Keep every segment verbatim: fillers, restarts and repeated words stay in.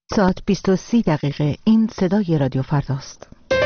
ساعت بیست و سه دقیقه. این صدای رادیو فرداست.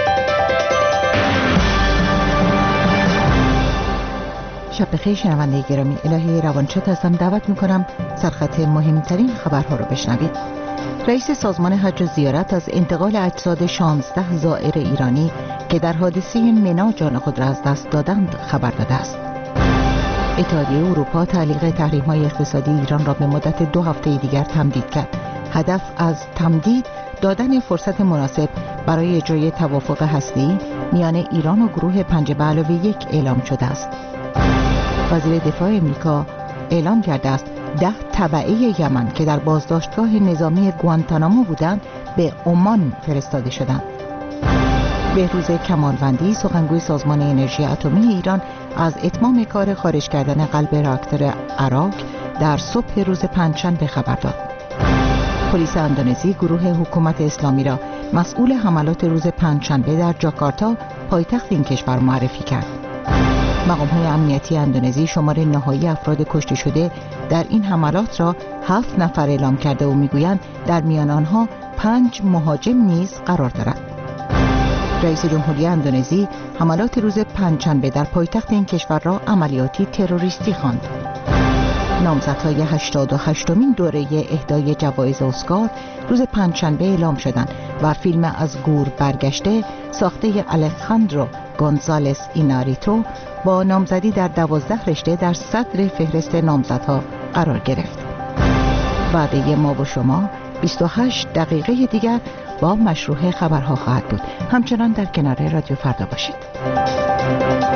شب بخیر شنونده گرامی، الهی روانشد هستم. دعوت میکنم سرخط مهمترین خبرها رو بشنوید. رئیس سازمان حج و زیارت از انتقال اجساد شانزده زائر ایرانی که در حادثه منا جان خود را از دست دادند خبر داده است. اتحادیه اروپا تعلیق تحریم‌های اقتصادی ایران را به مدت دو هفته دیگر تمدید کرد. هدف از تمدید دادن فرصت مناسب برای اجرای توافق هسته‌ای میان ایران و گروه پنج به علاوه یک اعلام شده است. وزیر دفاع امریکا اعلام کرده است ده تبعه یمن که در بازداشتگاه نظامی گوانتانامو بودند به عمان فرستاده شدند. بهروز کمالوندی سخنگوی سازمان انرژی اتمی ایران از اتمام کار خارج کردن قلب راکتور عراق در صبح روز پنجشنبه خبر داد. پلیس اندونزی گروه حکومت اسلامی را مسئول حملات روز پنجشنبه در جاکارتا پایتخت این کشور معرفی کرد. مقام‌های امنیتی اندونزی شمار نهایی افراد کشته شده در این حملات را هفت نفر اعلام کرده و میگویند در میان آنها پنج مهاجم نیز قرار دارد. رئیس جمهوری اندونزی حملات روز پنجشنبه در پایتخت این کشور را عملیاتی تروریستی خواند. نامزدهای هشتاد و هشتمین دوره اهدای جوایز اسکار روز پنجشنبه اعلام شدند و فیلم از گور برگشته ساخته الخاندرو گونزالس ایناریتو با نامزدی در دوازده رشته در صدر فهرست نامزدها قرار گرفت. وعده ما و شما بیست و هشت دقیقه دیگر با مشروع خبرها خواهد بود. همچنان در کنار رادیو فردا باشید.